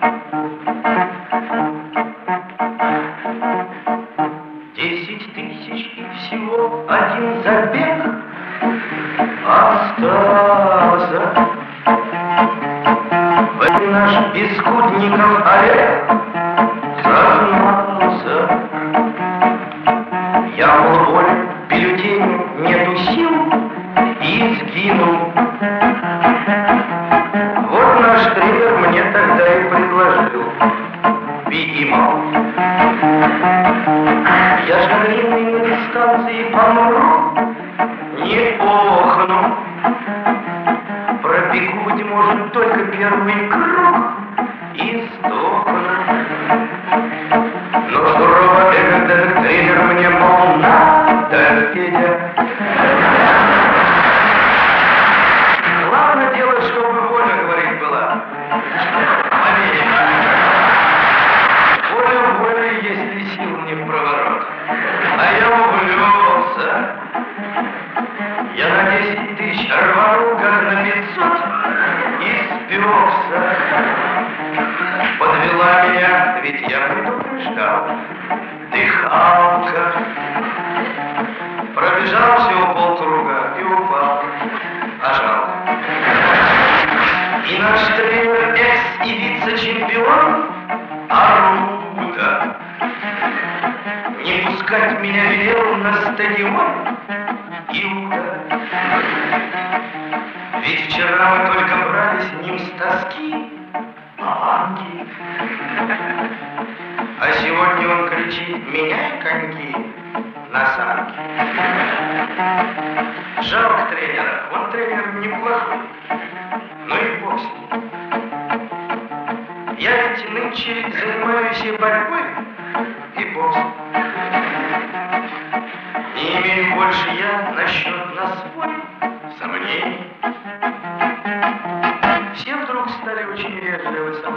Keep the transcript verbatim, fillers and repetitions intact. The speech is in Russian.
Десять тысяч и всего один забег остался. В этом наш Бескудников Олег загнался. Я был болен, бюллетень нету сил, и сгинул. Вот наш тренер мне тогда и предложил: беги, мол. Я же на длинной дистанции помру, не охну. Пробегу, быть может, только первый круг и сдохну. Но сурово этот тренер мне, мол, надо, Федя. Главное дело, чтобы воля, говорит, была. Поверь. Воля, воля, если сил не в проворот. А я увлекся. Я на десять тысяч рванул, как на пятьсот, и спекся. Подвела меня, ведь я предупреждал. Дыхалка. Пробежал всего полкруга и упал. А жалко. И наш тренер, экс и вице-чемпион Аруда не пускать меня велел на стадион Иуда. Ведь вчера мы только брали с ним с тоски паланки. А сегодня он кричит: меняй коньки на санки. Жалко тренера, он тренер неплохой. Ну и бог с ним. Я ведь нынче занимаюсь и борьбой, и бог с ним. Не имею больше я насчет на свой сомнений. Все вдруг стали очень вежливы со